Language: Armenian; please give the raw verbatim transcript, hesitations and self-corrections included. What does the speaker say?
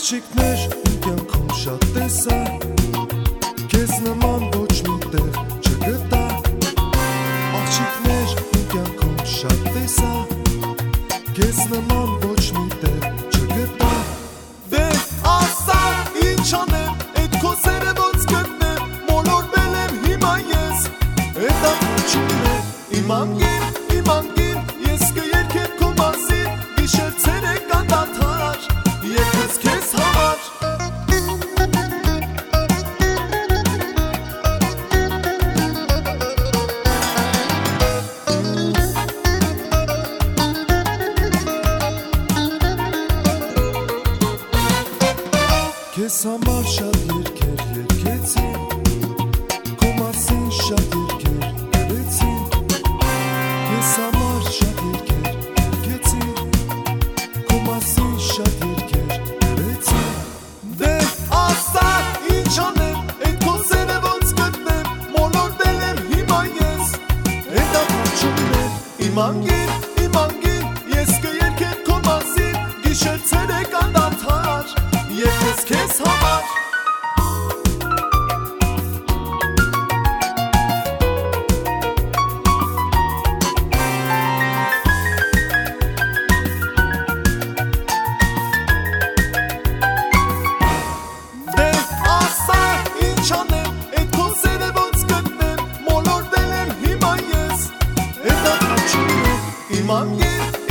Աղջիկներ իմ կյանքում շատ տեսա, քեզ նման ոչ մի տեղ չգտա։ Աղջիկներ իմ կյանքում շատ տեսա, քեզ նման ոչ մի տեղ չգտա։ Դե ասա ինչ անեմ, էդ քո սերը ոնց գտնեմ, մոլորվել եմ հիմա ես, էդ ամոչումն է իմ անգին, իմ անգին, ես կերքեմ քո մասին, գիշեր ցերեկ անդադար, եթես քեզ համար։ Քեզ համար շատ երգեր երգեցի, քո մասին շատ երգեր գրեցի, քեզ համար շատ երգեր երգեցի, քո մասին շատ երգեր գրեցի։ Դե ասա ինչ անեմ, էդ քո սերը ոնց գտնեմ, մոլորվել եմ հիմա ես, էդ ամոչումն է իմ անգին, իմ անգին, ես կերքեմ քո մասին, գիշեր ցերեկ անդադար, եթես քեզ համար։ Դե ասա ինչ անեմ, էդ քո սերը ոնց գտնեմ, մոլորվել եմ հիմա ես, էդ ամոչումն է իմ անգին,